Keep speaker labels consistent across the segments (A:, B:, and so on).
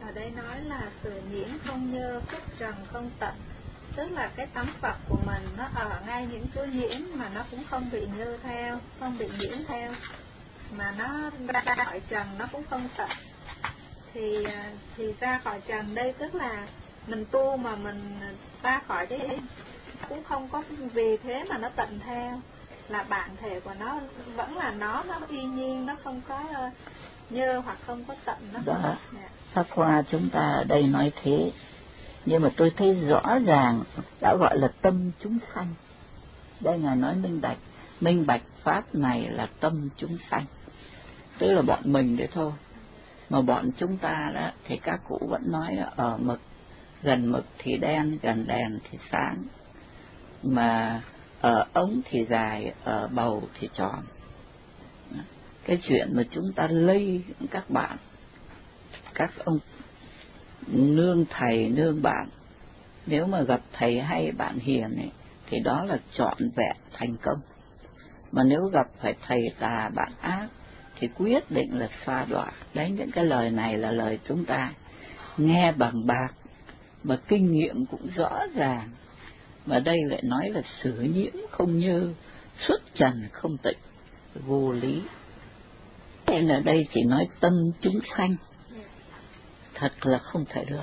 A: Ở đây nói là sự nhiễm không nhơ, phúc trần không tận. Tức là cái tấm Phật của mình nó ở ngay những chỗ nhiễm mà nó cũng không bị nhơ theo, không bị nhiễm theo. Mà nó ra khỏi trần nó cũng không tận. Thì ra khỏi trần đây tức là mình tu mà mình ra khỏi cái cũng không có vì thế mà nó tận theo. Là bản thể của nó vẫn là nó y nhiên, nó không có nhơ hoặc không có tận. Nó
B: đó. Pháp Hoa chúng ta ở đây nói thế, nhưng mà tôi thấy rõ ràng đã gọi là tâm chúng sanh. Đây Ngài nói minh bạch pháp này là tâm chúng sanh, tức là bọn mình đấy thôi. Mà bọn chúng ta đó thì các cụ vẫn nói là ở mực, gần mực thì đen, gần đèn thì sáng, mà ở ống thì dài, ở bầu thì tròn. Cái chuyện mà chúng ta lây các bạn, các ông nương thầy nương bạn, nếu mà gặp thầy hay bạn hiền ấy, thì đó là trọn vẹn thành công. Mà nếu gặp phải thầy tà bạn ác thì quyết định là sa đọa. Đấy, những cái lời này là lời chúng ta nghe bằng bạc, mà kinh nghiệm cũng rõ ràng. Mà đây lại nói là xử nhiễm không nhơ, xuất trần không tịnh, vô lý. Nên là đây chỉ nói tâm chúng sanh, thật là không thể được.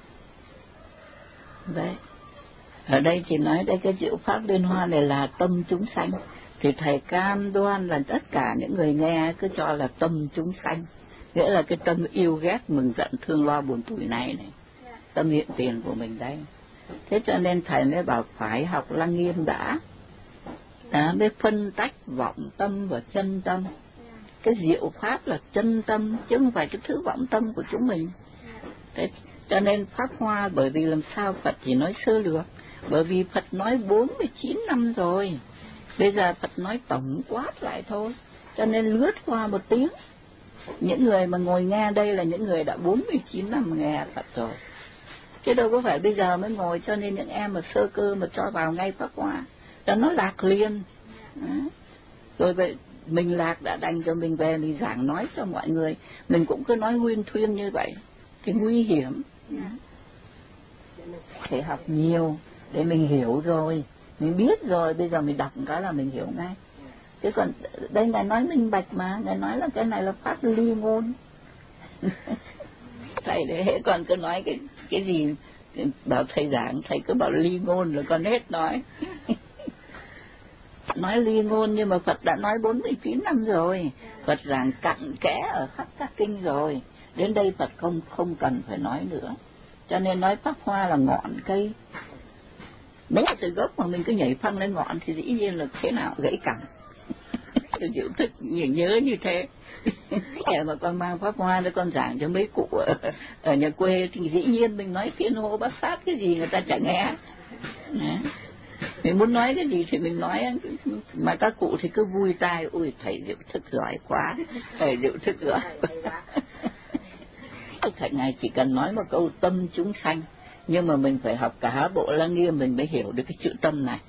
B: Đấy, ở đây chỉ nói đây cái diệu pháp liên hoa này là tâm chúng sanh, thì thầy cam đoan là tất cả những người nghe cứ cho là tâm chúng sanh, nghĩa là cái tâm yêu ghét mừng giận thương lo buồn tủi này, tâm hiện tiền của mình đấy. Thế cho nên thầy mới bảo phải học Lăng Nghiêm đã mới phân tách vọng tâm và chân tâm. Cái diệu pháp là chân tâm, chứ không phải cái thứ vọng tâm của chúng mình. Thế cho nên Pháp Hoa, bởi vì làm sao Phật chỉ nói sơ lược, bởi vì Phật nói 49 năm rồi, bây giờ Phật nói tổng quát lại thôi, cho nên lướt qua một tiếng. Những người mà ngồi nghe đây là những người đã 49 năm nghe Phật rồi, chứ đâu có phải bây giờ mới ngồi. Cho nên những em mà sơ cơ mà cho vào ngay Pháp Hoa là nó lạc liền. Rồi vậy mình lạc đã đành cho mình về mình giảng nói cho mọi người, mình cũng cứ nói huyên thuyên như vậy thì nguy hiểm. Phải học nhiều để mình hiểu rồi, mình biết rồi, bây giờ mình đọc cái là mình hiểu ngay. Chứ còn đây Ngài nói minh bạch mà, Ngài nói là cái này là pháp ly ngôn. Thầy để hệ còn cứ nói cái gì bảo thầy giảng, thầy cứ bảo ly ngôn rồi còn hết nói. Nói ly ngôn nhưng mà Phật đã nói 49 năm rồi, Phật giảng cặn kẽ ở khắp các kinh rồi, đến đây Phật không cần phải nói nữa. Cho nên nói Pháp Hoa là ngọn cây, nếu từ gốc mà mình cứ nhảy phăng lên ngọn thì dĩ nhiên là thế nào gãy cẳng. Diệu thức nhớ như thế. Để mà con mang Pháp Hoa để con giảng cho mấy cụ ở nhà quê thì dĩ nhiên mình nói thiên hô bát sát cái gì người ta chẳng nghe. Mình muốn nói cái gì thì mình nói, mà các cụ thì cứ vui tai, ui thầy Diệu Thức giỏi quá, thầy Diệu Thức giỏi quá. Thầy Ngài chỉ cần nói một câu tâm chúng sanh, nhưng mà mình phải học cả bộ Lăng Nghiêm mình mới hiểu được cái chữ tâm này.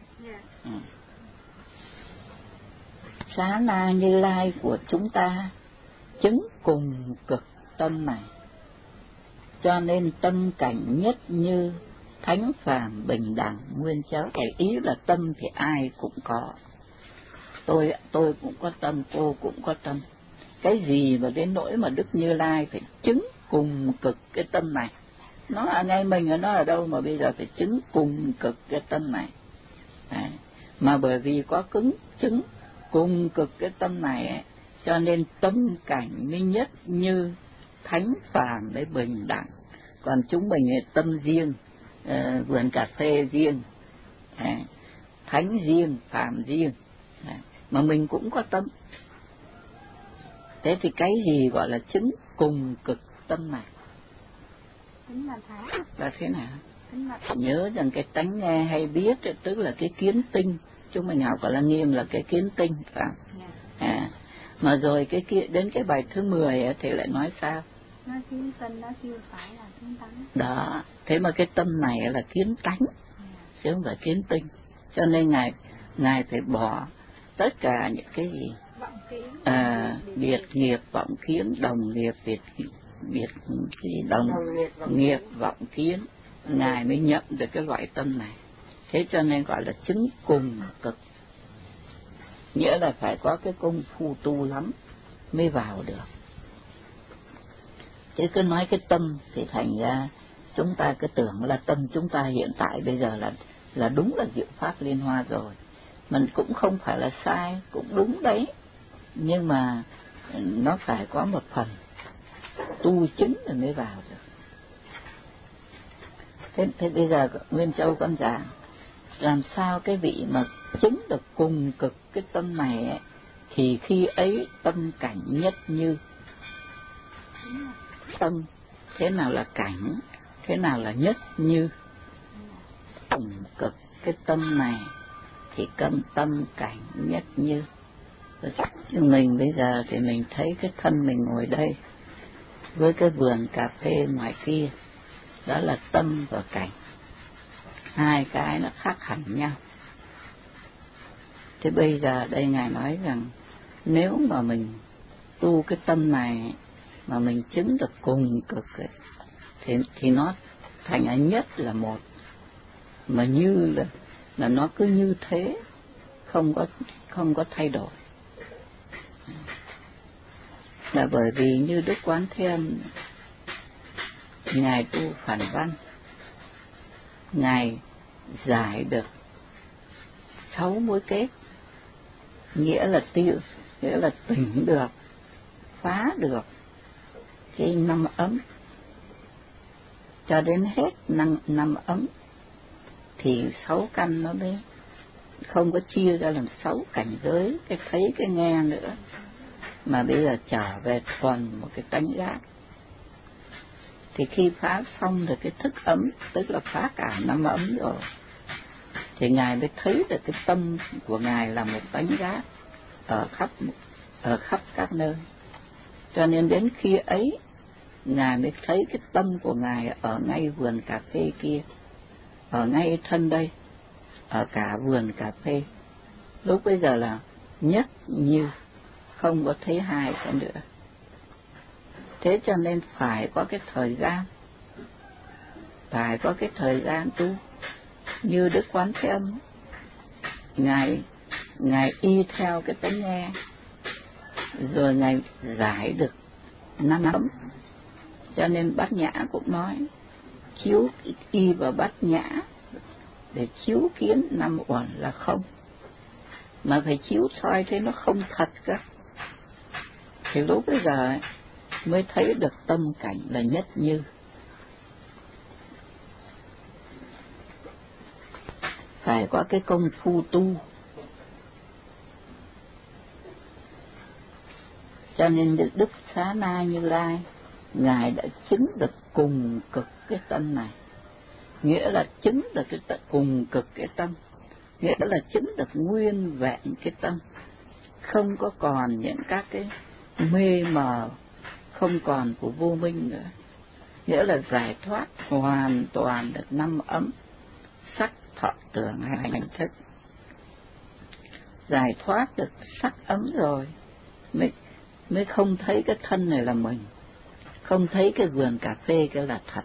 B: Xá Na Như Lai của chúng ta chứng cùng cực tâm này, cho nên tâm cảnh nhất như thánh phàm bình đẳng nguyên chớ. Cái ý là tâm thì ai cũng có, tôi cũng có tâm, cô cũng có tâm. Cái gì mà đến nỗi mà Đức Như Lai phải chứng cùng cực cái tâm này, nó ở ngay mình, nó ở đâu mà bây giờ phải chứng cùng cực cái tâm này. Đấy. Mà bởi vì có chứng cùng cực cái tâm này ấy, cho nên tâm cảnh mới nhất như thánh phàm mới bình đẳng. Còn chúng mình ấy, tâm riêng, vườn cà phê riêng, thánh riêng, phàm riêng, mà mình cũng có tâm. Thế thì cái gì gọi là chứng cùng cực tâm này? Là thế nào? Nhớ rằng cái tánh nghe hay biết tức là cái kiến tinh. Chúng mình học ở Lăng Nghiêm là cái kiến tinh, phải không? Mà rồi đến cái bài thứ 10 ấy, thì lại nói sao?
A: Nó kiến tinh, nó chưa phải là kiến tánh.
B: Đó, thế mà cái tâm này là kiến tánh, chứ không phải kiến tinh. Cho nên Ngài phải bỏ tất cả những cái gì? Biệt nghiệp, vọng kiến, đồng nghiệp, biệt nghiệp. cái đồng nghiệp vọng kiến, Ngài mới nhận được cái loại tâm này. Thế cho nên gọi là chứng cùng cực, nghĩa là phải có cái công phu tu lắm mới vào được. Chứ cứ nói cái tâm thì thành ra chúng ta cứ tưởng là tâm chúng ta hiện tại bây giờ là đúng là diệu pháp liên hoa rồi. Mình cũng không phải là sai, cũng đúng đấy, nhưng mà nó phải có một phần tu chứng rồi mới vào được. Thế bây giờ Nguyên Châu con giảng làm sao cái vị mà chứng được cùng cực cái tâm này ấy, thì khi ấy tâm cảnh nhất như. Tâm thế nào là cảnh, thế nào là nhất như. Cùng cực cái tâm này thì tâm cảnh nhất như. Chứ mình bây giờ thì mình thấy cái thân mình ngồi đây với cái vườn cà phê ngoài kia, đó là tâm và cảnh, hai cái nó khác hẳn nhau. Thế bây giờ đây Ngài nói rằng nếu mà mình tu cái tâm này mà mình chứng được cùng cực ấy, thì nó thành nhất là một, mà như là nó cứ như thế, không có thay đổi. Là bởi vì như Đức Quán Thế Âm, Ngài tu phản văn, Ngài giải được 6 mối kết, nghĩa là tỉnh được, phá được cái 5 ấm, cho đến hết 5 ấm thì 6 căn nó mới không có chia ra làm 6 cảnh giới, cái thấy cái nghe nữa, mà bây giờ trở về thuần một cái tánh giác. Thì khi phá xong rồi cái thức ấm, tức là phá cả 5 ấm rồi, thì Ngài mới thấy được cái tâm của Ngài là một tánh giác ở khắp các nơi. Cho nên đến khi ấy Ngài mới thấy cái tâm của Ngài ở ngay vườn cà phê kia, ở ngay thân đây, ở cả vườn cà phê. Lúc bây giờ là nhất như, không có thấy hai cái nữa. Thế cho nên phải có cái thời gian tu. Như Đức Quán Thế Âm, Ngài y theo cái tánh nghe, rồi Ngài giải được 5 ấm. Cho nên Bát Nhã cũng nói chiếu y vào Bát Nhã để chiếu kiến 5 uẩn là không, mà phải chiếu soi thấy nó không thật cơ. Thì lúc bây giờ mới thấy được tâm cảnh là nhất như. Phải có cái công phu tu. Cho nên Đức Xá Na Như Lai, Ngài đã chứng được cùng cực cái tâm này, nghĩa là chứng được cái cùng cực cái tâm, nghĩa là chứng được nguyên vẹn cái tâm, không có còn những các cái mê mờ, không còn của vô minh nữa, nghĩa là giải thoát hoàn toàn được 5 ấm sắc thọ tưởng hành thức. Giải thoát được sắc ấm rồi mới không thấy cái thân này là mình, không thấy cái vườn cà phê cái là thật.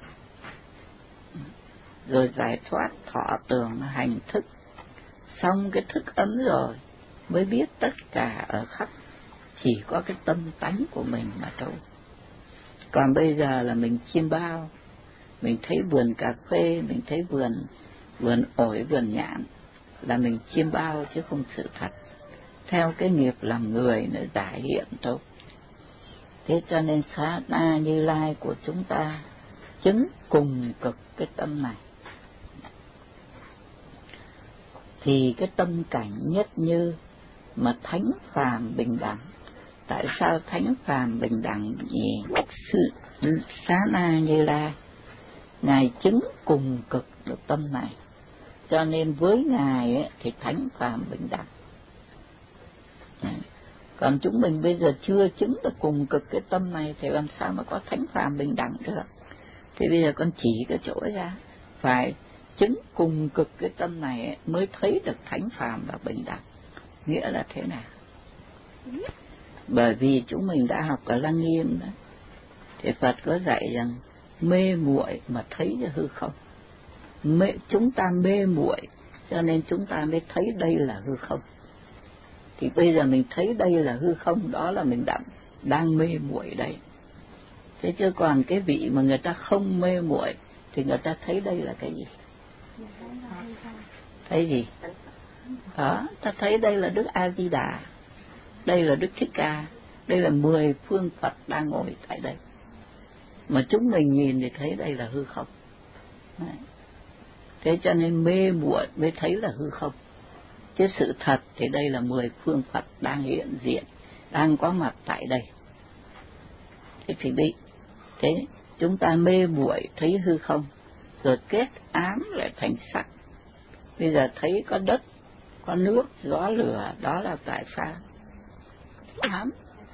B: Rồi giải thoát thọ tưởng hành thức, xong cái thức ấm rồi mới biết tất cả ở khắp chỉ có cái tâm tánh của mình mà thôi. Còn bây giờ là mình chiêm bao, mình thấy vườn cà phê, mình thấy vườn ổi, vườn nhãn, là mình chiêm bao chứ không sự thật, theo cái nghiệp làm người nó giải hiện thôi. Thế cho nên Xá Na Như Lai của chúng ta chứng cùng cực cái tâm này, thì cái tâm cảnh nhất như mà thánh phàm bình đẳng. Tại sao thánh phàm bình đẳng? Vì sự Xá Na Như Lai Ngài chứng cùng cực được tâm này, cho nên với Ngài ấy, thì thánh phàm bình đẳng. Còn chúng mình bây giờ chưa chứng được cùng cực cái tâm này thì làm sao mà có thánh phàm bình đẳng được? Thì bây giờ con chỉ cái chỗ ra, phải chứng cùng cực cái tâm này ấy, mới thấy được thánh phàm và bình đẳng. Nghĩa là thế nào? Bởi vì chúng mình đã học ở Lăng Nghiêm đó, Thì Phật có dạy rằng mê muội mà thấy ra hư không. Chúng ta mê muội cho nên chúng ta mới thấy đây là hư không. Thì bây giờ mình thấy đây là hư không, đó là mình đang mê muội đây. Thế chứ còn cái vị mà người ta không mê muội thì người ta thấy đây là cái gì? Thấy gì? Đó, ta thấy đây là Đức A Di Đà, đây là Đức Thích Ca, đây là 10 phương Phật đang ngồi tại đây. Mà chúng mình nhìn thì thấy đây là hư không. Đấy. Thế cho nên mê muội mới thấy là hư không. Chứ sự thật thì đây là 10 phương Phật đang hiện diện, đang có mặt tại đây. Thế thì đi. Thế chúng ta mê muội thấy hư không, rồi kết ám lại thành sắc. Bây giờ thấy có đất, có nước, gió lửa, đó là tại sao? Ám.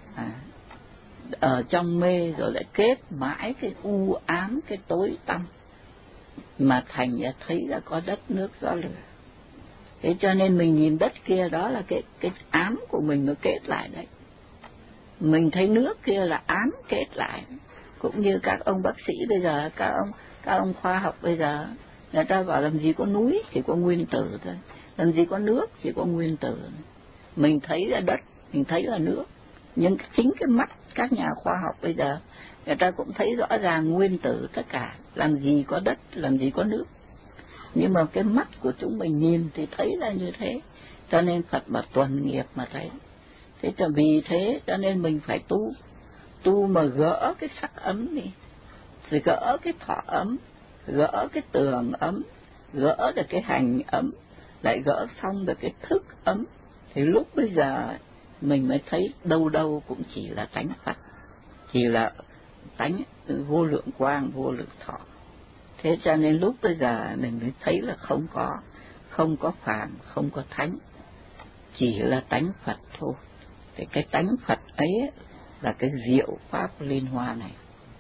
B: Ở trong mê rồi lại kết mãi cái u ám, cái tối tăm, mà thành ra thấy ra có đất, nước, gió lửa. Thế cho nên mình nhìn đất kia, đó là cái ám của mình nó kết lại đấy. Mình thấy nước kia là ám kết lại. Cũng như các ông bác sĩ bây giờ, các ông khoa học bây giờ, người ta bảo làm gì có núi, chỉ có nguyên tử thôi. Làm gì có nước, chỉ có nguyên tử. Mình thấy là đất, mình thấy là nước. Nhưng chính cái mắt các nhà khoa học bây giờ, người ta cũng thấy rõ ràng nguyên tử tất cả. Làm gì có đất, làm gì có nước. Nhưng mà cái mắt của chúng mình nhìn thì thấy là như thế. Cho nên Phật bảo tuần nghiệp mà thấy. Thế cho vì thế cho nên mình phải tu mà gỡ cái sắc ấm đi, rồi gỡ cái thọ ấm, gỡ cái tường ấm, gỡ được cái hành ấm, lại gỡ xong được cái thức ấm. Thì lúc bây giờ mình mới thấy đâu đâu cũng chỉ là tánh Phật, chỉ là tánh vô lượng quang, vô lượng thọ. Thế cho nên lúc bây giờ mình mới thấy là không có phàm, không có thánh, chỉ là tánh Phật thôi. Thì cái tánh Phật ấy là cái diệu pháp liên hoa này.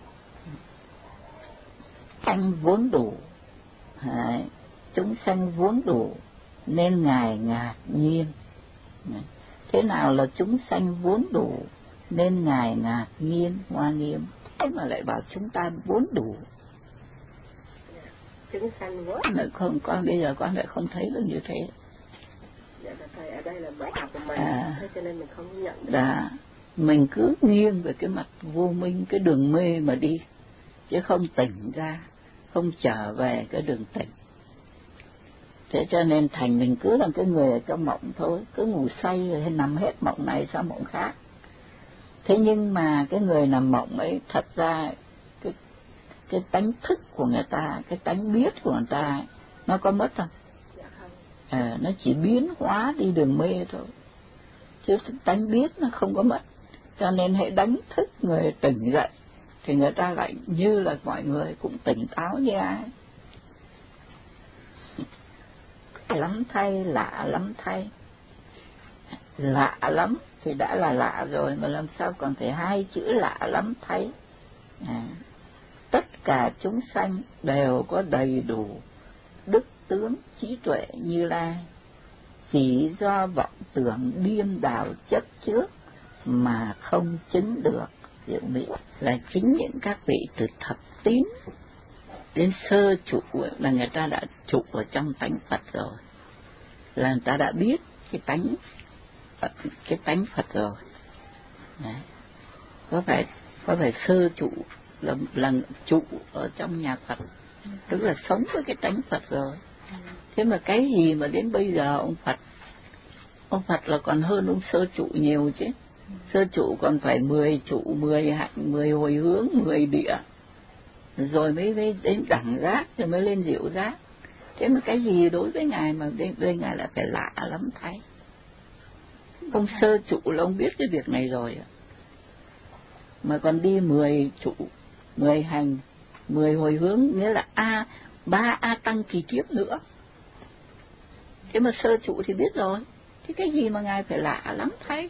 B: Sanh vốn đủ, chúng sanh vốn đủ nên Ngài ngạc nhiên. Thế nào là chúng sanh vốn đủ nên Ngài ngạc nhiên, hoa nghiêm? Thế mà lại bảo chúng ta vốn đủ.
C: Chúng sanh vốn
B: không, con bây giờ con lại không thấy được như thế.
C: Dạ thầy, ở đây là bài học của mình, thế cho nên mình không nhận được.
B: Đã, mình cứ nghiêng về cái mặt vô minh, cái đường mê mà đi, chứ không tỉnh ra, không trở về cái đường tỉnh. Thế cho nên thành mình cứ là cái người ở trong mộng thôi, cứ ngủ say rồi nằm hết mộng này sang mộng khác. Thế nhưng mà cái người nằm mộng ấy thật ra cái tánh thức của người ta, cái tánh biết của người ta nó có mất không? Nó chỉ biến hóa đi đường mê thôi, chứ tánh biết nó không có mất. Cho nên hãy đánh thức người tỉnh dậy thì người ta lại như là mọi người cũng tỉnh táo như ai. Lắm thay, lạ lắm thay. Lạ lắm thì đã là lạ rồi, mà làm sao còn phải hai chữ lạ lắm thay. Tất cả chúng sanh đều có đầy đủ đức tướng trí tuệ Như Lai, chỉ do vọng tưởng điên đảo chấp trước mà không chứng được diệu mỹ. Là chính những các vị từ thập tín đến sơ trụ là người ta đã trụ ở trong tánh Phật rồi, là người ta đã biết cái tánh Phật rồi. Đấy. Có phải sơ trụ là trụ ở trong nhà Phật, tức là sống với cái tánh Phật rồi. Thế mà cái gì mà đến bây giờ ông Phật là còn hơn ông sơ trụ nhiều chứ. Sơ trụ còn phải 10 trụ, 10 hạnh, 10 hồi hướng, 10 địa, rồi mới đến đẳng giác, rồi mới lên diệu giác. Thế mà cái gì đối với Ngài mà đây Ngài là phải lạ lắm thay. Ông sơ trụ là ông biết cái việc này rồi, mà còn đi 10 trụ, 10 hành, 10 hồi hướng, nghĩa là 3 A tăng kỳ kiếp nữa. Thế mà sơ trụ thì biết rồi, thế cái gì mà Ngài phải lạ lắm thay.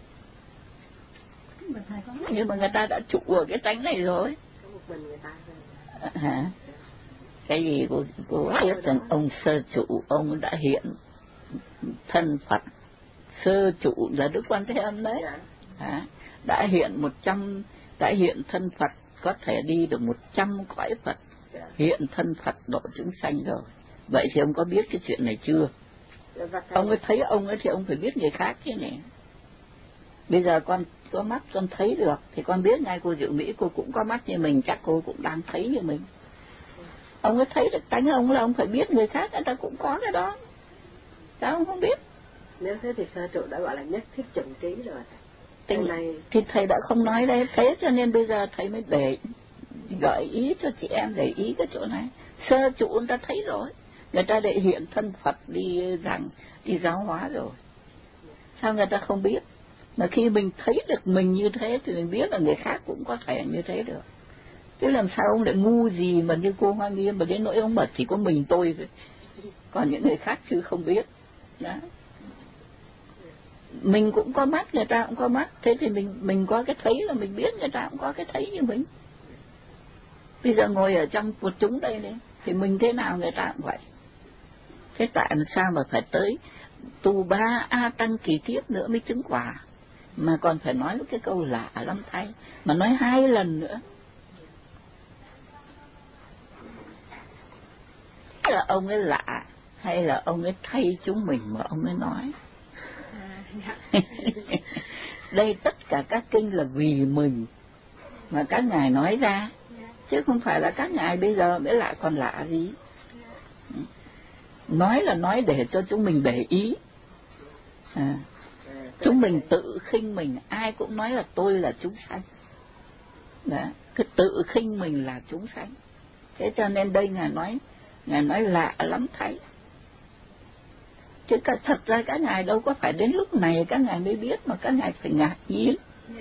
B: Nhưng mà người ta đã trụ ở cái tánh này rồi.
C: Có một mình người ta thôi.
B: Hả? Cái gì cô biết rằng ông sơ trụ, ông đã hiện thân Phật. Sơ trụ là Đức Quan Thế Âm đấy. Đã hiện 100, đã hiện thân Phật có thể đi được 100 cõi Phật, hiện thân Phật độ chúng sanh rồi. Vậy thì ông có biết cái chuyện này chưa? Ông ấy thấy ông ấy thì ông phải biết người khác thế này. Bây giờ con có mắt con thấy được thì con biết ngay cô Diệu Mỹ cô cũng có mắt như mình, chắc cô cũng đang thấy như mình. Ông ấy thấy được tánh ông là ông phải biết người khác người ta cũng có cái đó. Sao ông không biết?
C: Nếu thế thì sơ trụ đã gọi là nhất thiết chủng trí rồi.
B: Thì thầy đã không nói đây, thế cho nên bây giờ thầy mới để gợi ý cho chị em để ý cái chỗ này. Sơ trụ người ta thấy rồi, người ta để hiện thân Phật đi giáo hóa rồi. Sao người ta không biết? Mà khi mình thấy được mình như thế thì mình biết là người khác cũng có thể như thế được. Chứ làm sao ông lại ngu gì mà như cô Hoa Nghiêm mà đến nỗi ông bảo chỉ có mình tôi thôi. Còn những người khác chứ không biết. Đó. Mình cũng có mắt, người ta cũng có mắt. Thế thì mình có cái thấy là mình biết người ta cũng có cái thấy như mình. Bây giờ ngồi ở trong một chúng đây này, thì mình thế nào người ta cũng vậy. Thế tại sao mà phải tới tu 3 A Tăng kỳ kiếp nữa mới chứng quả. Mà còn phải nói cái câu lạ lắm thay. Mà nói 2 lần nữa. Là ông ấy lạ hay là ông ấy thay chúng mình mà ông ấy nói. Đây tất cả các kinh là vì mình mà các ngài nói ra, chứ không phải là các ngài bây giờ mới lạ còn lạ gì. Nói là nói để cho chúng mình để ý. Chúng mình tự khinh mình, ai cũng nói là tôi là chúng sanh. Đó, cứ tự khinh mình là chúng sanh. Thế cho nên đây ngài nói lạ lắm thầy. Chứ thật ra các ngài đâu có phải đến lúc này các ngài mới biết, mà các ngài phải ngạc nhiên.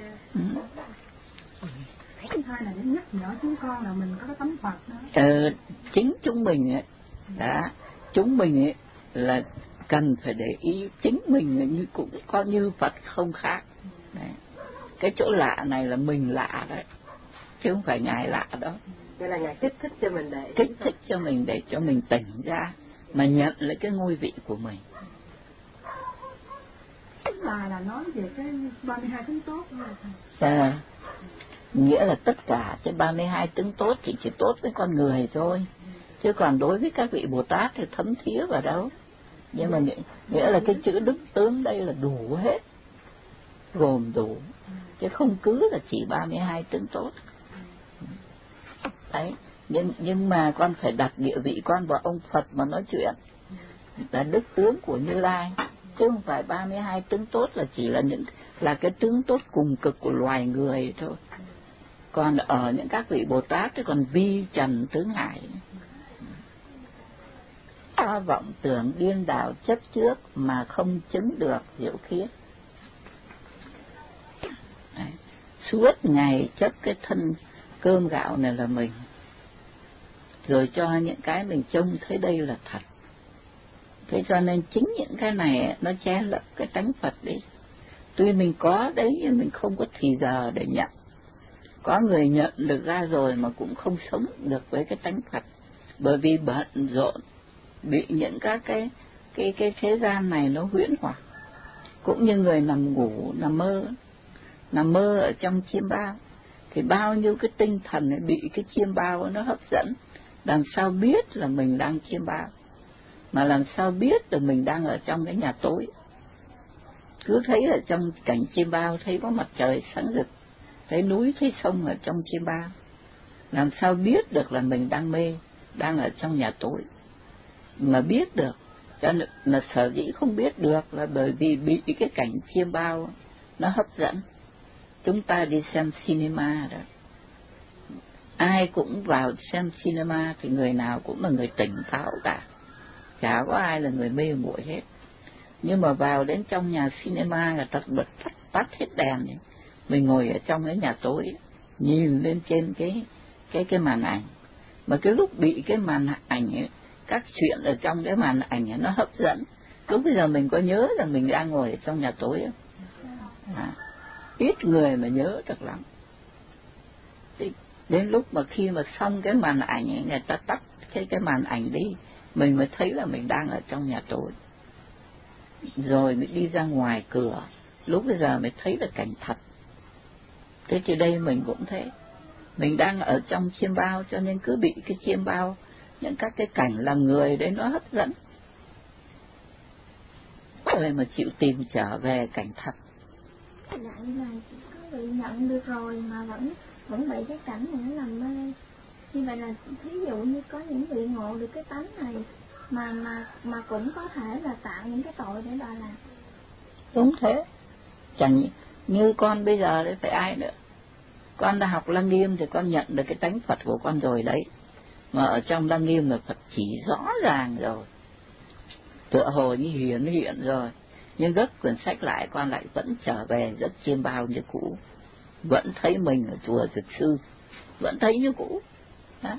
D: Thứ hai là để nhắc nhở chúng con là mình có cái tấm Phật đó.
B: Chính chúng mình ấy, chúng mình ấy là cần phải để ý chính mình như cũng có như Phật không khác. Đấy. Cái chỗ lạ này là mình lạ đấy, chứ không phải ngài lạ đó.
C: Vậy là ngài kích thích cho mình
B: để cho mình tỉnh ra mà nhận lấy cái ngôi vị của mình.
D: Là nói về cái 32 tướng tốt
B: đó. Nghĩa là tất cả cái 32 tướng tốt chỉ tốt với con người thôi, chứ còn đối với các vị Bồ Tát thì thấm thía vào đâu. Nhưng mà nghĩa là cái chữ đức tướng đây là đủ hết, gồm đủ, chứ không cứ là chỉ 32 tướng tốt. Đấy, nhưng mà con phải đặt địa vị con vào ông Phật mà nói chuyện, là đức tướng của Như Lai, chứ không phải 32 tướng tốt là chỉ là cái tướng tốt cùng cực của loài người thôi. Còn ở những các vị Bồ Tát thì còn vi trần tướng hải. Vọng tưởng điên đảo chấp trước mà không chứng được diệu khiết. Đấy. Suốt ngày chấp cái thân cơm gạo này là mình, rồi cho những cái mình trông thấy đây là thật. Thế cho nên chính những cái này nó che lấp cái tánh Phật đi. Tuy mình có đấy nhưng mình không có thì giờ để nhận. Có người nhận được ra rồi mà cũng không sống được với cái tánh Phật, bởi vì bận rộn, bị những các cái thế gian này nó huyễn hoặc. Cũng như người nằm ngủ, nằm mơ ở trong chiêm bao, thì bao nhiêu cái tinh thần ấy bị cái chiêm bao nó hấp dẫn. Làm sao biết là mình đang chiêm bao, mà làm sao biết là mình đang ở trong cái nhà tối. Cứ thấy ở trong cảnh chiêm bao, thấy có mặt trời sáng rực, thấy núi, thấy sông ở trong chiêm bao. Làm sao biết được là mình đang mê, đang ở trong nhà tối. Mà biết được, cho nên là sở dĩ không biết được là bởi vì bị cái cảnh chiêm bao nó hấp dẫn. Chúng ta đi xem cinema đó, ai cũng vào xem cinema thì người nào cũng là người tỉnh táo cả, chả có ai là người mê muội hết. Nhưng mà vào đến trong nhà cinema là tắt hết đèn ấy. Mình ngồi ở trong cái nhà tối, nhìn lên trên cái màn ảnh, mà cái lúc bị cái màn ảnh ấy, các chuyện ở trong cái màn ảnh ấy, nó hấp dẫn. Lúc bây giờ mình có nhớ rằng mình đang ngồi ở trong nhà tối ấy. Ít người mà nhớ được lắm. Thì đến lúc mà khi mà xong cái màn ảnh ấy, người ta tắt cái màn ảnh đi, mình mới thấy là mình đang ở trong nhà tối. Rồi mới đi ra ngoài cửa, lúc bây giờ mới thấy là cảnh thật. Thế thì đây mình cũng thế. Mình đang ở trong chiêm bao cho nên cứ bị cái chiêm bao, những các cái cảnh làm người đấy nó hấp dẫn. Rồi mà chịu tìm trở về cảnh thật.
E: Dạ như này có bị nhận được rồi mà vẫn bị cái cảnh này nó làm mê. Như vậy là thí dụ như có những vị ngộ được cái tánh này mà cũng có thể là tạo những cái tội để đòi làm.
B: Đúng thế. Chẳng như con bây giờ đấy phải ai nữa. Con đã học Lăng Nghiêm thì con nhận được cái tánh Phật của con rồi đấy. Mà ở trong Lăng Nghiêm là Phật chỉ rõ ràng rồi. Tựa hồ như hiện rồi. Nhưng gấp quyển sách lại con lại vẫn trở về rất chiêm bao như cũ. Vẫn thấy mình ở chùa Thực Sư. Vẫn thấy như cũ. Đó.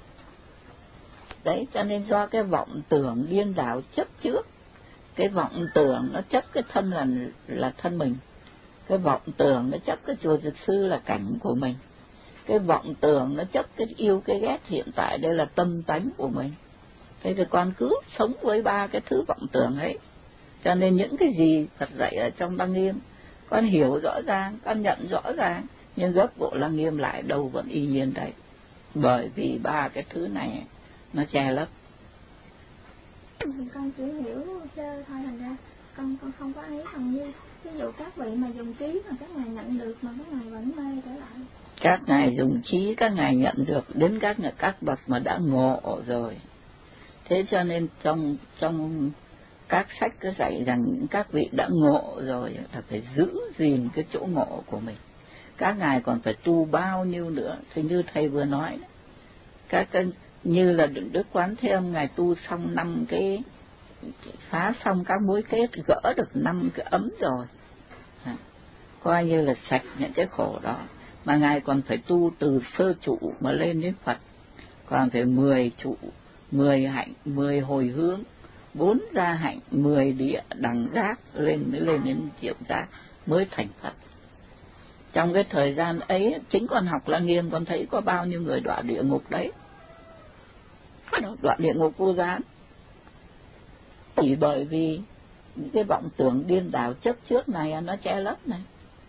B: Đấy, cho nên do cái vọng tưởng điên đảo chấp trước. Cái vọng tưởng nó chấp cái thân là thân mình. Cái vọng tưởng nó chấp cái chùa Thực Sư là cảnh của mình. Cái vọng tưởng nó chấp cái yêu cái ghét hiện tại đây là tâm tánh của mình. Thế thì con cứ sống với ba cái thứ vọng tưởng ấy. Cho nên những cái gì Phật dạy ở trong Lăng Nghiêm, con hiểu rõ ràng, con nhận rõ ràng, nhưng gốc bộ Lăng Nghiêm lại đâu vẫn y nhiên đấy. Bởi vì ba cái thứ này nó che lấp.
E: Con chỉ hiểu sơ thôi, thành ra con không có ấy. Còn như ví dụ các vị mà dùng trí mà các ngài nhận được mà các ngài vẫn mê trở lại. Các
B: ngài dùng trí, các ngài nhận được, đến các bậc mà đã ngộ rồi. Thế cho nên trong các sách có dạy rằng những các vị đã ngộ rồi là phải giữ gìn cái chỗ ngộ của mình. Các ngài còn phải tu bao nhiêu nữa. Thì như thầy vừa nói, như là Đức Quán Thế Âm, ngài tu xong 5 cái, phá xong các mối kết, gỡ được 5 cái ấm rồi. Coi như là sạch những cái khổ đó. Mà ngài còn phải tu từ sơ trụ mà lên đến Phật. Còn phải 10 trụ, 10 hạnh, 10 hồi hướng, 4 gia hạnh, 10 địa đẳng giác, lên đến diệu giác mới thành Phật. Trong cái thời gian ấy, chính con học Lăng Nghiêm, con thấy có bao nhiêu người đọa địa ngục đấy. Đọa địa ngục vô gián. Chỉ bởi vì những cái vọng tưởng điên đảo chấp trước này nó che lấp này.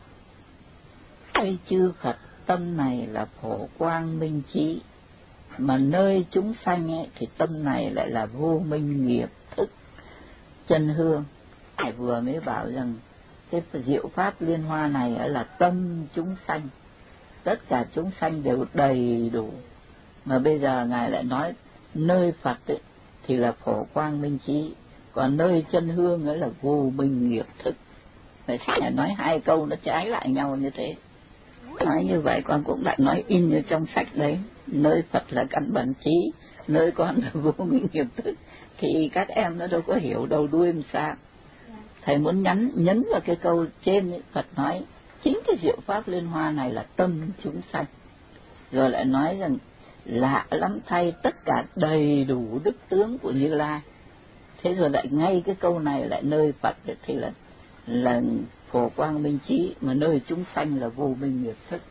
B: Hay chư Phật tâm này là phổ quang minh trí, mà nơi chúng sanh ấy, thì tâm này lại là vô minh nghiệp thức chân hương. Ngài vừa mới bảo rằng cái diệu pháp liên hoa này là tâm chúng sanh, tất cả chúng sanh đều đầy đủ. Mà bây giờ Ngài lại nói nơi Phật ấy, thì là phổ quang minh trí, còn nơi chân hương ấy là vô minh nghiệp thức. Vậy Ngài nói hai câu nó trái lại nhau như thế. Nói như vậy con cũng lại nói in ở trong sách đấy. Nơi Phật là căn bản trí, nơi con là vô minh nghiệp thức. Thì các em nó đâu có hiểu đầu đuôi làm sao. Thầy muốn nhấn vào cái câu trên ấy, Phật nói chính cái diệu pháp liên hoa này là tâm chúng sanh. Rồi lại nói rằng lạ lắm thay, tất cả đầy đủ đức tướng của Như Lai. Thế rồi lại ngay cái câu này lại nơi Phật thì là phổ quang minh trí, mà nơi chúng sanh là vô minh nghiệp thức.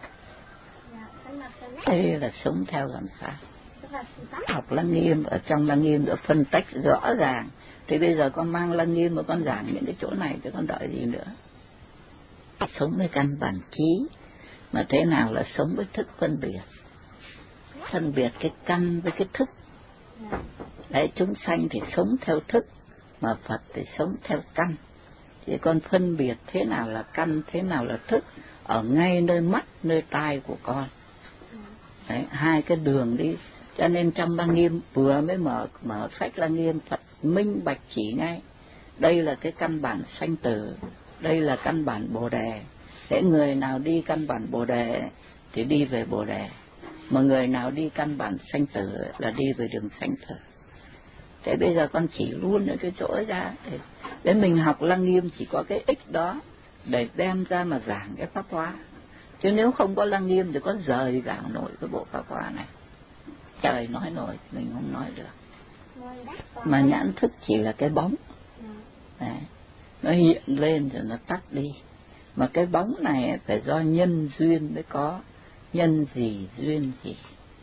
B: Thế là sống theo làm sao? Học Lăng Nghiêm, ở trong Lăng Nghiêm đã phân tách rõ ràng. Thì bây giờ con mang Lăng Nghiêm mà con giảng những cái chỗ này thì con đợi gì nữa? Sống với căn bản trí, mà thế nào là sống với thức phân biệt? Phân biệt cái căn với cái thức. Đấy, chúng sanh thì sống theo thức, mà Phật thì sống theo căn. Thì con phân biệt thế nào là căn, thế nào là thức, ở ngay nơi mắt, nơi tai của con. Đấy, hai cái đường đi. Cho nên trong Lăng Nghiêm vừa mới mở sách Lăng Nghiêm, Phật minh bạch chỉ ngay. Đây là cái căn bản sanh tử, đây là căn bản Bồ Đề. Để người nào đi căn bản Bồ Đề thì đi về Bồ Đề, mà người nào đi căn bản sanh tử là đi về đường sanh tử. Thế bây giờ con chỉ luôn ở cái chỗ ấy ra để mình học Lăng Nghiêm, chỉ có cái ích đó để đem ra mà giảng cái pháp hóa. Chứ nếu không có Lăng Nghiêm thì có rời giảng nổi cái bộ pháp hóa này. Trời nói nổi, mình không nói được. Mà nhãn thức chỉ là cái bóng. Đấy, nó hiện lên rồi nó tắt đi. Mà cái bóng này phải do nhân duyên mới có. Nhân gì, duyên gì.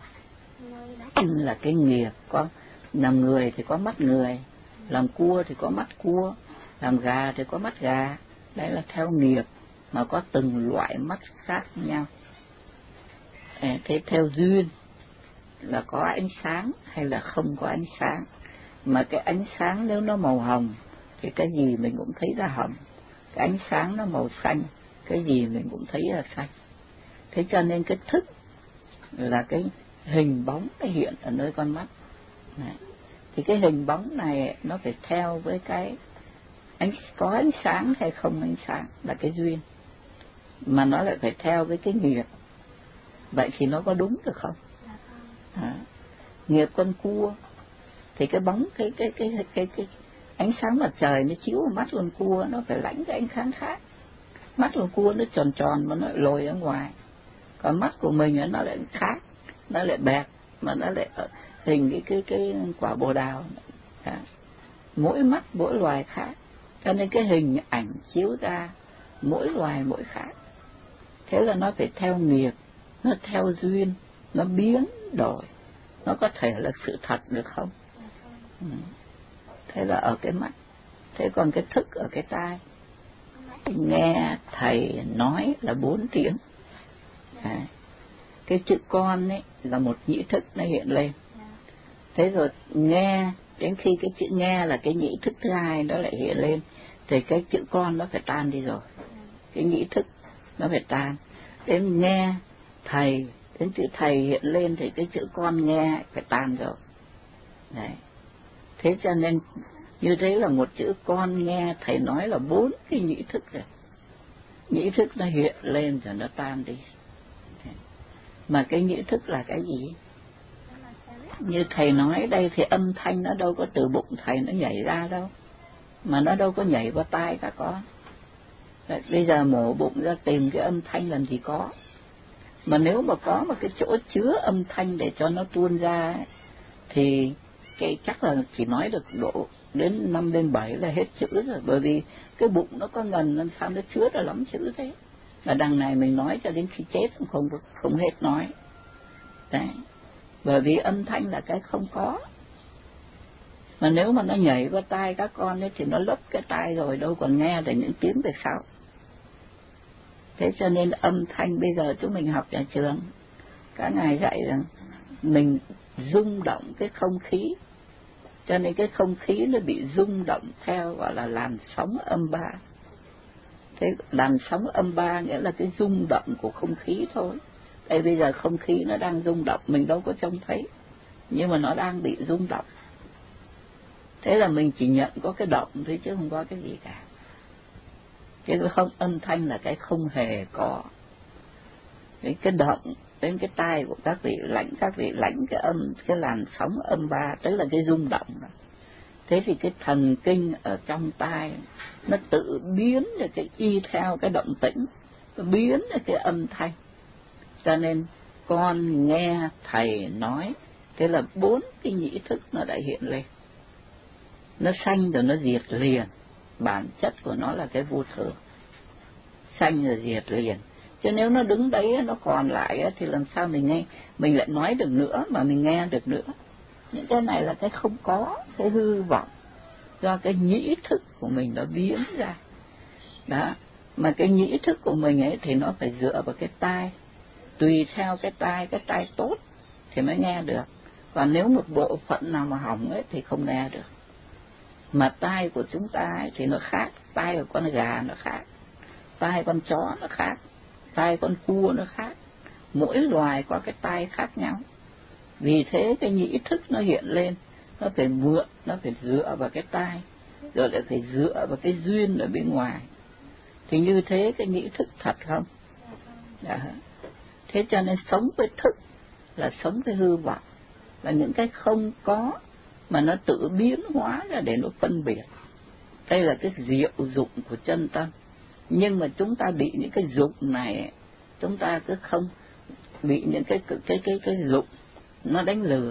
B: Là cái nghiệp. Làm người thì có mắt người, làm cua thì có mắt cua, làm gà thì có mắt gà. Đấy là theo nghiệp mà có từng loại mắt khác nhau. Thế theo duyên là có ánh sáng hay là không có ánh sáng. Mà cái ánh sáng nếu nó màu hồng thì cái gì mình cũng thấy là hồng. Cái ánh sáng nó màu xanh, cái gì mình cũng thấy là xanh. Thế cho nên cái thức là cái hình bóng nó hiện ở nơi con mắt. Đấy. Thì cái hình bóng này nó phải theo với cái có ánh sáng hay không ánh sáng là cái duyên. Mà nó lại phải theo với cái nghiệp. Vậy thì nó có đúng được không? Nghiệp con cua thì cái bóng cái ánh sáng mặt trời nó chiếu vào mắt con cua, nó phải lãnh cái ánh sáng khác. Mắt con cua nó tròn tròn mà nó lồi ở ngoài, còn mắt của mình nó lại khác, nó lại bẹt mà nó lại hình cái quả bồ đào. Mỗi mắt mỗi loài khác, cho nên cái hình ảnh chiếu ra mỗi loài mỗi khác. Thế là nó phải theo nghiệp, nó theo duyên, nó biến đổi, nó có thể là sự thật được không? Thế là ở cái mắt. Thế còn cái thức ở cái tai. Nghe thầy nói là 4 tiếng. Cái chữ con ấy là một nhĩ thức nó hiện lên. Thế rồi nghe, đến khi cái chữ nghe là cái nhĩ thức thứ hai nó lại hiện lên, thì cái chữ con nó phải tan đi rồi. Cái nhĩ thức nó phải tan. Đến nghe thầy, đến chữ thầy hiện lên thì cái chữ con nghe phải tan rồi. Đấy. Thế cho nên như thế là một chữ con nghe thầy nói là 4 cái nhĩ thức rồi. Nhĩ thức nó hiện lên rồi nó tan đi. Mà cái nhĩ thức là cái gì? Như thầy nói đây thì âm thanh nó đâu có từ bụng thầy nó nhảy ra đâu, mà nó đâu có nhảy vào tai các con. Bây giờ mổ bụng ra tìm cái âm thanh làm gì có. Mà nếu mà có một cái chỗ chứa âm thanh để cho nó tuôn ra thì cái chắc là chỉ nói được độ đến 5 đến 7 là hết chữ rồi. Bởi vì cái bụng nó có ngần làm sao nó chứa được lắm chữ thế. Và đằng này mình nói cho đến khi chết cũng không hết nói. Đấy. Bởi vì âm thanh là cái không có. Mà nếu mà nó nhảy vào tai các con ấy thì nó lấp cái tai rồi, đâu còn nghe được những tiếng về sau. Thế cho nên âm thanh bây giờ chúng mình học nhà trường, các ngài dạy rằng mình rung động cái không khí, cho nên cái không khí nó bị rung động theo gọi là làn sóng âm ba. Thế làn sóng âm ba nghĩa là cái rung động của không khí thôi. Đây bây giờ không khí nó đang rung động, mình đâu có trông thấy, nhưng mà nó đang bị rung động. Thế là mình chỉ nhận có cái động thôi chứ không có cái gì cả. Chứ không, âm thanh là cái không hề có. Cái động đến cái tai của các vị lãnh cái làn sóng âm ba, tức là cái rung động đó. Thế thì cái thần kinh ở trong tai nó tự biến được cái y theo cái động tĩnh, nó biến được cái âm thanh. Cho nên con nghe thầy nói, thế là 4 cái nhĩ thức nó đã hiện lên. Nó sanh rồi nó diệt liền. Bản chất của nó là cái vô thường. Sanh rồi diệt liền. Chứ nếu nó đứng đấy, nó còn lại thì làm sao mình nghe, mình lại nói được nữa mà mình nghe được nữa. Những cái này là cái không có, cái hư vọng, do cái nhĩ thức của mình nó biến ra. Đó. Mà cái nhĩ thức của mình ấy thì nó phải dựa vào cái tai. Tùy theo cái tai tốt thì mới nghe được. Còn nếu một bộ phận nào mà hỏng ấy thì không nghe được. Mà tai của chúng ta ấy thì nó khác, tai của con gà nó khác, tai con chó nó khác, tai con cua nó khác. Mỗi loài có cái tai khác nhau. Vì thế cái nhĩ thức nó hiện lên, nó phải mượn, nó phải dựa vào cái tai, rồi lại phải dựa vào cái duyên ở bên ngoài. Thì như thế cái nhĩ thức thật không? Đó. Thế cho nên sống với thức là sống với hư vọng, là những cái không có mà nó tự biến hóa ra để nó phân biệt. Đây là cái diệu dụng của chân tâm. Nhưng mà chúng ta bị những cái dụng này, chúng ta cứ không bị những cái dụng nó đánh lừa.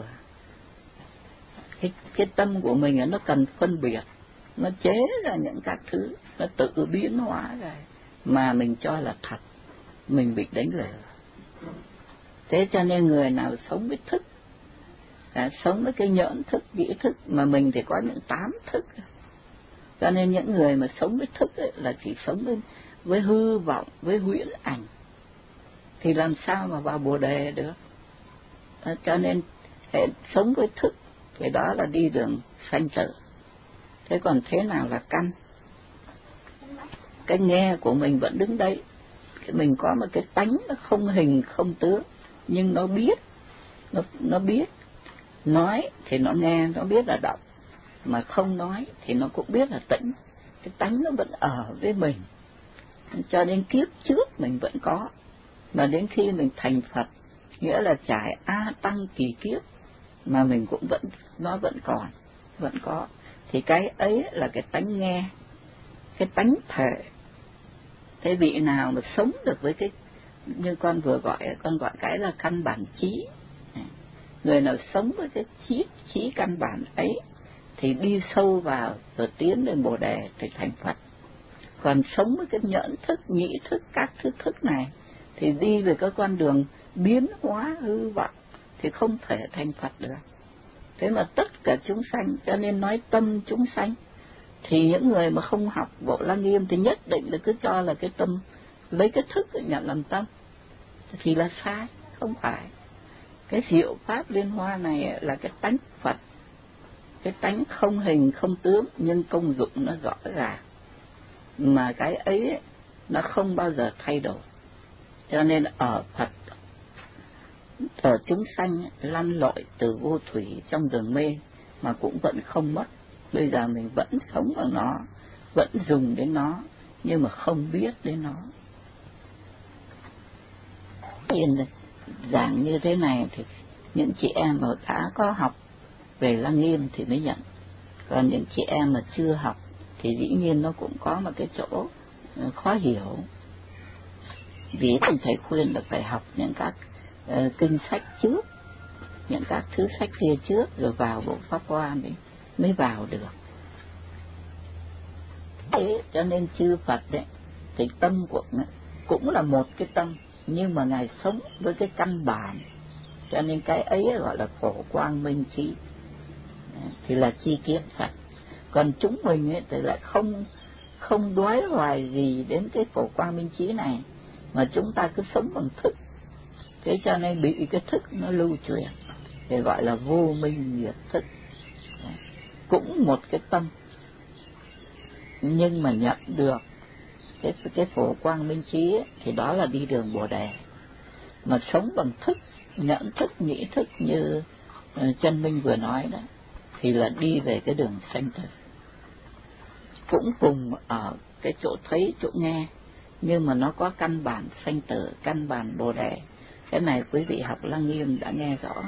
B: Cái tâm của mình nó cần phân biệt, nó chế ra những các thứ, nó tự biến hóa ra mà mình cho là thật, mình bị đánh lừa. Thế cho nên người nào sống với thức, sống với cái nhẫn thức, nhĩ thức, mà mình thì có những 8 thức. Cho nên những người mà sống với thức ấy, là chỉ sống với hư vọng, với huyễn ảnh. thì làm sao mà vào Bồ Đề được. Cho nên sống với thức thì đó là đi đường sanh tử. Thế còn thế nào là căn? Cái nghe của mình vẫn đứng đấy, mình có một cái tánh nó không hình không tướng, nhưng nó biết, nó biết. Nói thì nó nghe, nó biết là động, mà không nói thì nó cũng biết là tĩnh. Cái tánh nó vẫn ở với mình, cho đến kiếp trước mình vẫn có, mà đến khi mình thành Phật, nghĩa là trải A Tăng kỳ kiếp, mà mình cũng nó vẫn có. Thì cái ấy là cái tánh nghe, cái tánh thể. Thế vị nào mà sống được với cái, như con vừa gọi, con gọi cái là căn bản trí. Người nào sống với cái trí căn bản ấy thì đi sâu vào rồi tiến lên Bồ Đề thì thành Phật. Còn sống với cái nhẫn thức, nhị thức, các thứ thức này thì đi về cái con đường biến hóa hư vọng thì không thể thành Phật được. Thế mà tất cả chúng sanh, cho nên nói tâm chúng sanh, thì những người mà không học Bộ Lăng Nghiêm thì nhất định là cứ cho là cái tâm, lấy cái thức nhận làm tâm, thì là sai, không phải. Cái diệu pháp liên hoa này là cái tánh Phật, cái tánh không hình không tướng nhưng công dụng nó rõ ràng, mà cái ấy nó không bao giờ thay đổi. Cho nên ở Phật, ở chúng sanh lăn lội từ vô thủy trong đường mê mà cũng vẫn không mất. Bây giờ mình vẫn sống bằng nó, vẫn dùng đến nó, nhưng mà không biết đến nó. Giảng như thế này thì những chị em mà đã có học về Lăng Nghiêm thì mới nhận. Còn những chị em mà chưa học thì dĩ nhiên nó cũng có một cái chỗ khó hiểu. Vì thầy khuyên là phải học những các kinh sách trước, những các thứ sách kia trước, rồi vào bộ Pháp Hoa mới vào được. Thế cho nên chư Phật đấy, thì tâm của cũng là một cái tâm, nhưng mà Ngài sống với cái căn bản, cho nên cái ấy gọi là phổ quang minh trí, thì là chi kiến Phật. Còn chúng mình ấy thì lại không đoái hoài gì đến cái phổ quang minh trí này, mà chúng ta cứ sống bằng thức. Thế cho nên bị cái thức nó lưu truyền, thì gọi là vô minh nghiệp thức. Cũng một cái tâm, nhưng mà nhận được cái phổ quang minh trí ấy, thì đó là đi đường Bồ Đề. Mà sống bằng thức, nhận thức, nhĩ thức như Chân Minh vừa nói đó, thì là đi về cái đường sanh tử. Cũng cùng ở cái chỗ thấy, chỗ nghe, nhưng mà nó có căn bản sanh tử, căn bản Bồ Đề. Cái này quý vị học Lăng Nghiêm đã nghe rõ.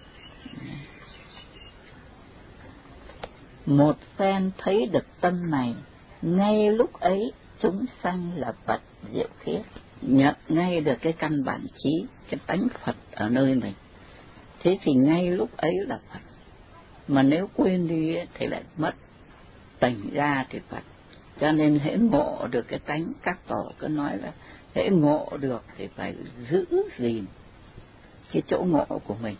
B: Một phen thấy được tâm này, ngay lúc ấy chúng sanh là Phật diệu khiết. Nhận ngay được cái căn bản trí, cái tánh Phật ở nơi mình. Thế thì ngay lúc ấy là Phật. Mà nếu quên đi thì lại mất. Tỉnh ra thì Phật. Cho nên hễ ngộ được cái tánh, các tổ cứ nói là hễ ngộ được thì phải giữ gìn cái chỗ ngộ của mình.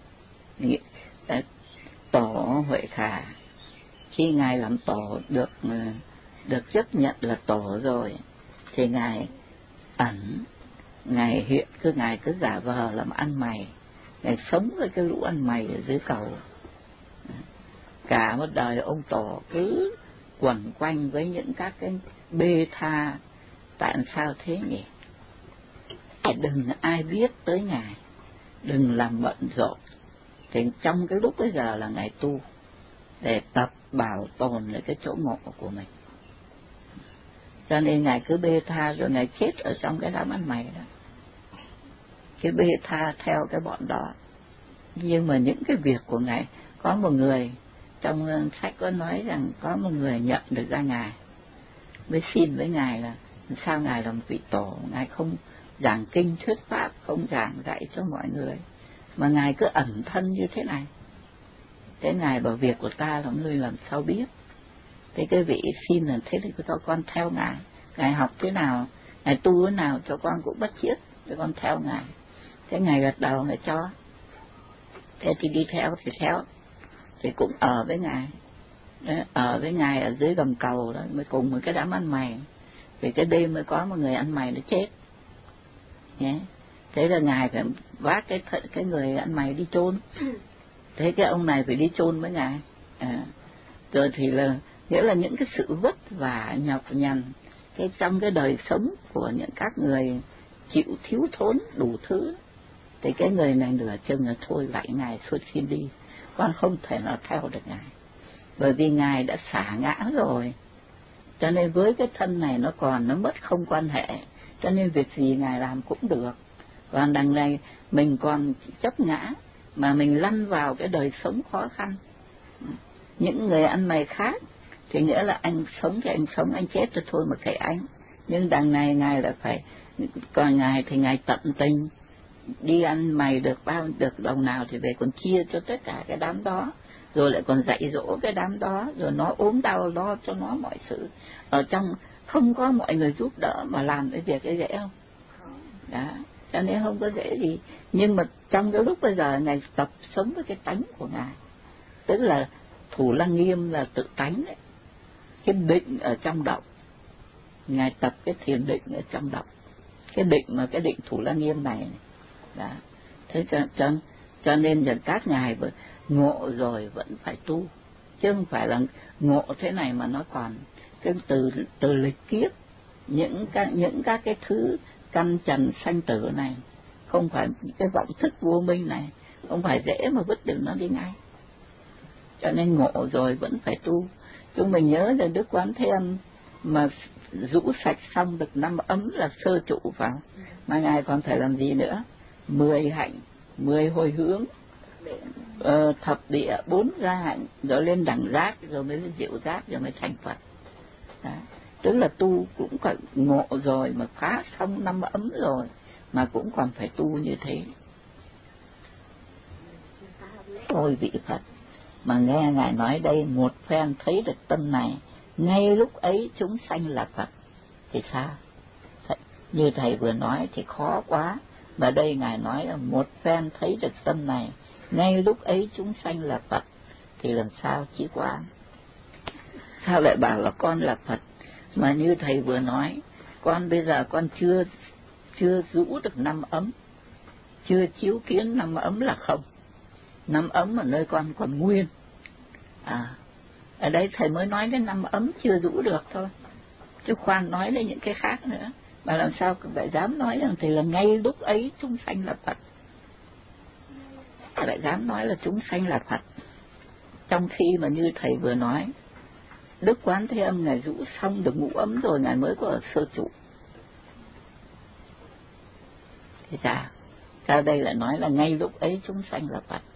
B: Tổ Huệ Khả, khi Ngài làm tổ được chấp nhận là tổ rồi, thì Ngài ẩn, Ngài hiện, Ngài cứ giả vờ làm ăn mày, Ngài sống với cái lũ ăn mày ở dưới cầu. Cả một đời ông tổ cứ quẩn quanh với những các cái bê tha. Tại sao thế nhỉ? Đừng ai biết tới Ngài, đừng làm bận rộn. Thì trong cái lúc bây giờ là Ngài tu để tập bảo tồn lại cái chỗ ngộ của mình. Cho nên Ngài cứ bê tha rồi Ngài chết ở trong cái đám ăn mày đó. Cái bê tha theo cái bọn đó. Nhưng mà những cái việc của Ngài, có một người, trong sách có nói rằng có một người nhận được ra Ngài, mới xin với Ngài là sao Ngài làm vị tổ, Ngài không giảng kinh thuyết pháp, không giảng dạy cho mọi người, mà Ngài cứ ẩn thân như thế này. Thế Ngài bảo việc của ta là ngươi làm sao biết. Thế cái vị xin là thế thì cho con theo Ngài. Ngài học thế nào, Ngài tu thế nào cho con cũng bắt chước, cho con theo Ngài. Thế Ngài gật đầu Ngài cho. Thế thì đi theo thì theo. Thì cũng ở với Ngài. Ở với Ngài ở dưới gầm cầu đó, mới cùng một cái đám ăn mày. Vì cái đêm mới có một người ăn mày nó chết. Thế là ngài phải vác cái người ăn mày đi chôn. Thế cái ông này phải đi chôn với ngài. Rồi thì là nghĩa là những cái sự vất vả nhọc nhằn trong cái đời sống của những các người chịu thiếu thốn đủ thứ, thì cái người này nửa chừng là thôi lại ngài xuất xin đi, con không thể nào theo được ngài, bởi vì ngài đã xả ngã rồi. Cho nên với cái thân này nó mất không quan hệ, cho nên việc gì ngài làm cũng được. Còn đằng này mình còn chấp ngã mà mình lăn vào cái đời sống khó khăn. Những người ăn mày khác thì nghĩa là anh sống thì anh sống, anh chết thì thôi mà kệ anh. Nhưng đằng này ngài là phải, còn ngài thì ngài tận tình đi ăn mày được đồng nào thì về còn chia cho tất cả cái đám đó, rồi lại còn dạy dỗ cái đám đó, rồi nó ốm đau lo cho nó mọi sự. Ở trong không có mọi người giúp đỡ mà làm cái việc ấy dễ không? Đó, cho nên không có dễ gì. Nhưng mà trong cái lúc bây giờ ngài tập sống với cái tánh của ngài, tức là Thủ Lăng Nghiêm là tự tánh đấy, cái định ở trong động. Ngài tập cái thiền định ở trong động, cái định Thủ Lăng Nghiêm này. Đó. Thế cho nên là các ngài ngộ rồi vẫn phải tu, chứ không phải là ngộ thế này mà nó còn cái từ lịch kiếp, những các cái thứ căn trần sanh tử này, không phải cái vọng thức vô minh này, không phải dễ mà vứt được nó đi ngay. Cho nên ngộ rồi vẫn phải tu. Chúng mình nhớ là Đức Quán Thế Âm mà rũ sạch xong được 5 ấm là sơ trụ vào, mà ngài còn phải làm gì nữa? 10 hạnh, 10 hồi hướng, thập địa, 4 gia hạnh, rồi lên đẳng giác, rồi mới lên diệu giác, rồi mới thành Phật. Đó. Tức là tu cũng phải ngộ rồi mà phá xong 5 ấm rồi mà cũng còn phải tu như thế. Ôi vị Phật, mà nghe ngài nói đây, một phen thấy được tâm này, ngay lúc ấy chúng sanh là Phật thì sao? Như thầy vừa nói thì khó quá, mà đây ngài nói là một phen thấy được tâm này, ngay lúc ấy chúng sanh là Phật thì làm sao chỉ Quán? Sao lại bảo là con là Phật? Mà như thầy vừa nói, con bây giờ con chưa rũ được 5 ấm, chưa chiếu kiến 5 ấm là không. 5 ấm ở nơi con còn nguyên. Ở đây thầy mới nói đến 5 ấm chưa rũ được thôi, chứ khoan nói đến những cái khác nữa. Mà làm sao lại dám nói rằng thì là ngay lúc ấy chúng sanh là Phật? Lại dám nói là chúng sanh là Phật, trong khi mà như thầy vừa nói, Đức Quán Thế Âm ngài rũ xong được ngũ ấm rồi, ngài mới có ở sơ trụ. Thì sao đây lại nói là ngay lúc ấy chúng sanh là Phật?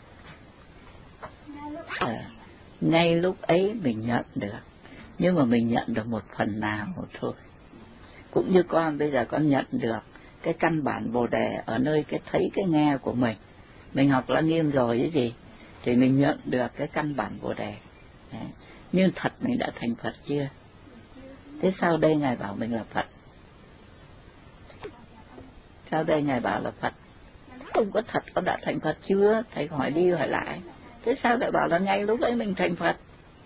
B: Ngay lúc ấy mình nhận được, nhưng mà mình nhận được một phần nào thôi. Cũng như con bây giờ con nhận được cái căn bản Bồ Đề ở nơi cái thấy cái nghe của mình. Mình học Lăng Nghiêm rồi cái gì thì mình nhận được cái căn bản Bồ Đề. Đấy. Nhưng thật mình đã thành Phật chưa? Thế sao đây ngài bảo mình là Phật? Sao đây ngài bảo là Phật? Không có thật con đã thành Phật chưa? Thầy hỏi đi hỏi lại. Thế sao lại bảo là ngay lúc ấy mình thành Phật?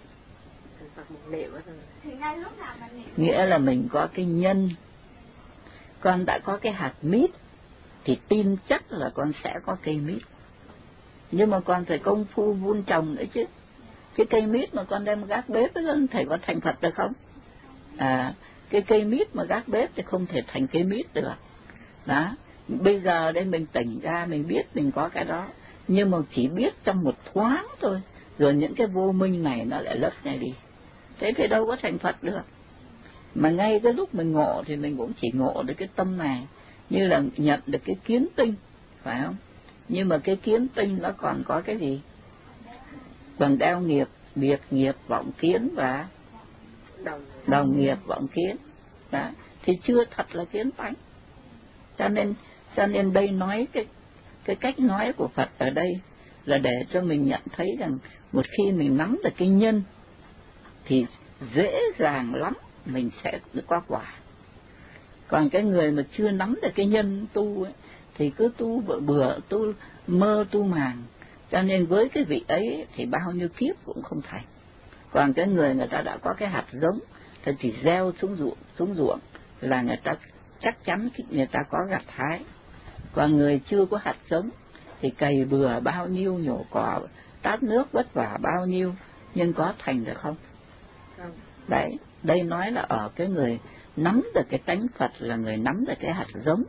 B: Nghĩa là mình có cái nhân, con đã có cái hạt mít thì tin chắc là con sẽ có cây mít. Nhưng mà con phải công phu vun trồng nữa chứ. Cái cây mít mà con đem gác bếp với con thầy có thành Phật được không? Cái cây mít mà gác bếp thì không thể thành cây mít được. Đó. Bây giờ đây mình tỉnh ra, mình biết mình có cái đó, nhưng mà chỉ biết trong một thoáng thôi, rồi những cái vô minh này nó lại lấp ngay đi. Thế thì đâu có thành Phật được. Mà ngay cái lúc mình ngộ thì mình cũng chỉ ngộ được cái tâm này, như là nhận được cái kiến tinh, phải không? Nhưng mà cái kiến tinh nó còn có cái gì? Còn đeo nghiệp, biệt nghiệp, vọng kiến và đồng nghiệp, vọng kiến. Đó. Thì chưa thật là kiến tánh. Cho nên đây nói cái cách nói của Phật ở đây là để cho mình nhận thấy rằng một khi mình nắm được cái nhân thì dễ dàng lắm mình sẽ có quả. Còn cái người mà chưa nắm được cái nhân tu ấy, thì cứ tu bừa, tu mơ, tu màng. Cho nên với cái vị ấy thì bao nhiêu kiếp cũng không thành. Còn cái người ta đã có cái hạt giống thì chỉ gieo xuống ruộng là người ta chắc chắn người ta có gặt hái. Và người chưa có hạt giống thì cày bừa bao nhiêu, nhổ cỏ, tát nước vất vả bao nhiêu, nhưng có thành được không? Đấy, đây nói là ở cái người nắm được cái tánh Phật là người nắm được cái hạt giống.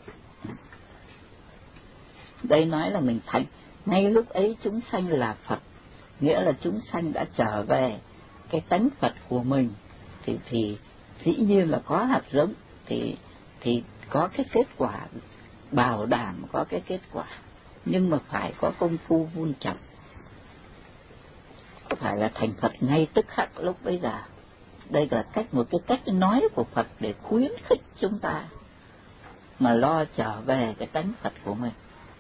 B: Đây nói là mình thành, ngay lúc ấy chúng sanh là Phật, nghĩa là chúng sanh đã trở về cái tánh Phật của mình, thì dĩ nhiên là có hạt giống, thì có cái kết quả, bảo đảm có cái kết quả, nhưng mà phải có công phu vun trồng, phải là thành Phật ngay tức khắc lúc bấy giờ. Đây là một cái cách nói của Phật để khuyến khích chúng ta mà lo trở về cái tánh Phật của mình.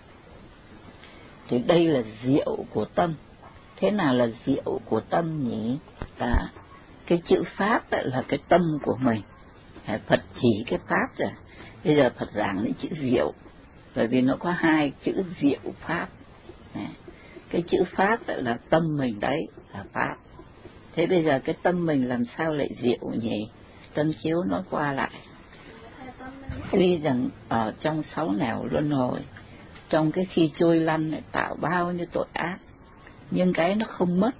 B: Thì đây là diệu của tâm. Thế nào là diệu của tâm nhỉ? Là cái chữ Pháp là cái tâm của mình. Phật chỉ cái Pháp rồi. Bây giờ Phật giảng đến chữ diệu, bởi vì nó có hai chữ diệu Pháp. Cái chữ Pháp là tâm mình đấy, là Pháp. Thế bây giờ cái tâm mình làm sao lại diệu nhỉ? Tâm chiếu nó qua lại. Tuy rằng ở trong 6 nẻo luân hồi, trong cái khi trôi lăn lại tạo bao nhiêu tội ác, nhưng cái nó không mất.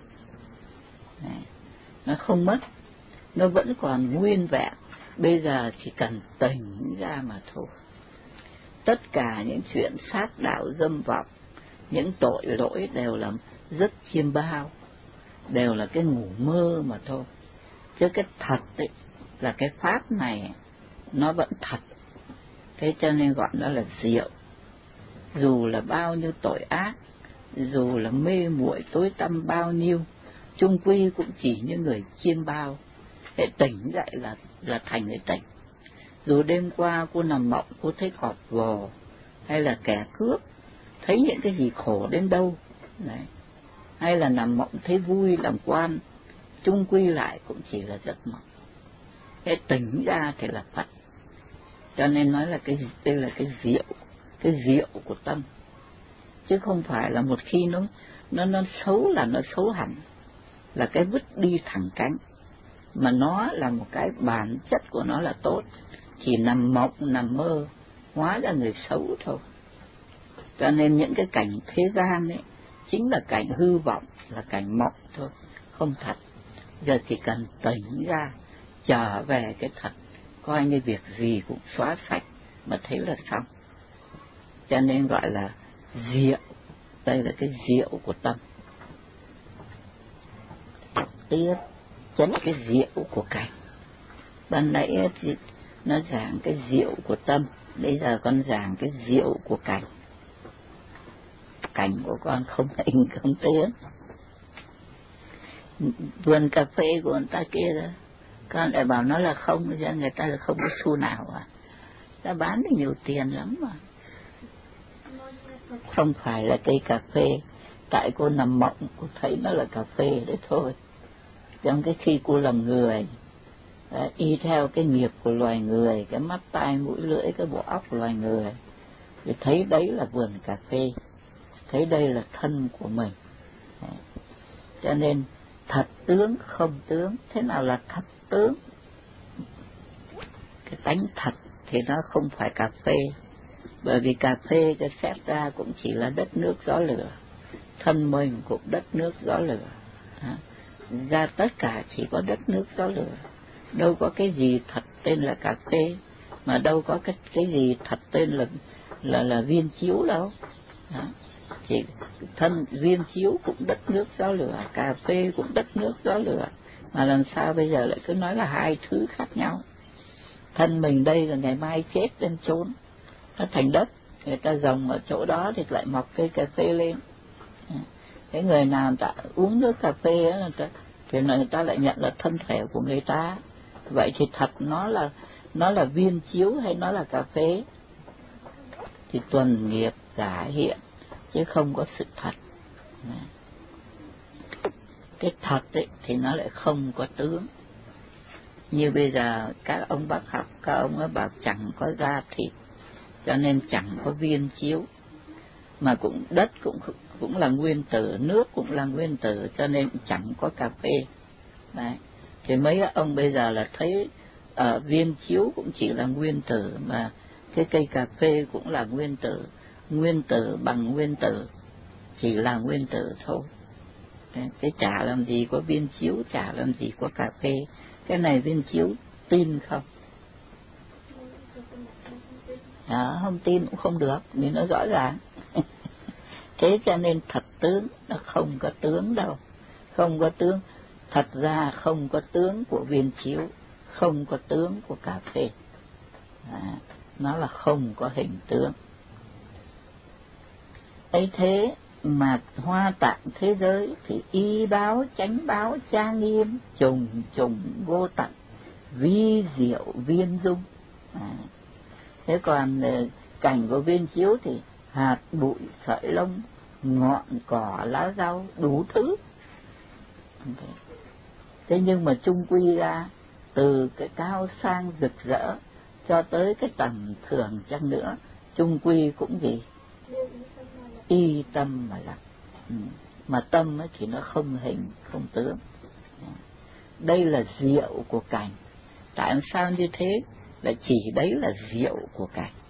B: Nó không mất, nó vẫn còn nguyên vẹn. Bây giờ chỉ cần tỉnh ra mà thôi. Tất cả những chuyện sát đạo dâm vọng, những tội lỗi đều là rất chiêm bao, đều là cái ngủ mơ mà thôi. Chứ cái thật ấy, là cái Pháp này nó vẫn thật. Thế cho nên gọi nó là diệu. Dù là bao nhiêu tội ác, dù là mê muội tối tăm bao nhiêu, chung quy cũng chỉ như người chiêm bao. Để tỉnh dậy là thành người tỉnh. Dù đêm qua cô nằm mộng, cô thấy cọp vồ, hay là kẻ cướp, thấy những cái gì khổ đến đâu, đấy. Hay là nằm mộng thấy vui làm quan, chung quy lại cũng chỉ là giấc mộng. Cái tỉnh ra thì là Phật. Cho nên nói là đây là cái diệu của tâm. Chứ không phải là một khi nó xấu là nó xấu hẳn, là cái vứt đi thẳng cánh, mà nó là một cái bản chất của nó là tốt, chỉ nằm mộng nằm mơ hóa ra người xấu thôi. Cho nên những cái cảnh thế gian ấy chính là cảnh hư vọng, là cảnh mộng thôi, không thật. Giờ chỉ cần tỉnh ra, trở về cái thật, coi như việc gì cũng xóa sạch mà thấy là xong. Cho nên gọi là diệu. Đây là cái diệu của tâm. Tiếp chính cái diệu của cảnh. Ban nãy thì nó giảng cái diệu của tâm, bây giờ con giảng cái diệu của cảnh. Cảnh của con không hình không tướng. Vườn cà phê của người ta kia đó, con lại bảo nó là không, bây giờ người ta là không có xu nào à. Ta bán được nhiều tiền lắm mà. Không phải là cây cà phê, tại cô nằm mộng cô thấy nó là cà phê đấy thôi. Trong cái khi cô làm người, y theo cái nghiệp của loài người, cái mắt tai mũi lưỡi, cái bộ óc loài người, thì thấy đấy là vườn cà phê, thấy đây là thân của mình. Cho nên thật tướng không tướng. Thế nào là thật tướng? Cái tánh thật thì nó không phải cà phê, bởi vì cà phê cái xét ra cũng chỉ là đất nước gió lửa, thân mình cũng đất nước gió lửa, ra tất cả chỉ có đất nước gió lửa. Đâu có cái gì thật tên là cà phê, mà đâu có cái gì thật tên là viên chiếu đâu. Chỉ thân viên chiếu cũng đất nước gió lửa, cà phê cũng đất nước gió lửa, mà làm sao bây giờ lại cứ nói là hai thứ khác nhau? Thân mình đây là ngày mai chết lên chốn, nó thành đất, người ta dòng ở chỗ đó thì lại mọc cây cà phê lên. Cái người nào ta uống nước cà phê á, thì người ta lại nhận là thân thể của người ta. Vậy thì thật nó là viên chiếu hay nó là cà phê? Thì tuần nghiệp giả hiện, chứ không có sự thật. Cái thật ấy, thì nó lại không có tướng. Như bây giờ các ông bác học, các ông ấy bảo chẳng có da thịt, cho nên chẳng có viên chiếu. Mà cũng đất cũng là nguyên tử, nước cũng là nguyên tử, cho nên chẳng có cà phê. Đấy. Thì mấy ông bây giờ là thấy viên chiếu cũng chỉ là nguyên tử, mà Cái cây cà phê cũng là nguyên tử bằng nguyên tử, chỉ là nguyên tử thôi. Cái chả làm gì có viên chiếu, chả làm gì có cà phê. Cái này viên chiếu tin không? Không tin cũng không được, vì nó rõ ràng. Thế cho nên thật tướng nó không có tướng đâu, không có tướng. Thật ra không có tướng của viên chiếu, không có tướng của cà phê. Nó là không có hình tướng. Ấy thế mà hoa tạng thế giới thì y báo, chánh báo, trang nghiêm, trùng trùng vô tận, vi diệu viên dung. Thế còn cảnh của viên chiếu thì hạt bụi sợi lông, ngọn cỏ lá rau, đủ thứ. Thế nhưng mà chung quy ra, từ cái cao sang rực rỡ cho tới cái tầm thường chăng nữa, chung quy cũng gì? Y tâm mà lập. Mà tâm ấy thì nó không hình, không tướng. Đây là diệu của cảnh. Tại sao như thế? Là chỉ đấy là diệu của cảnh.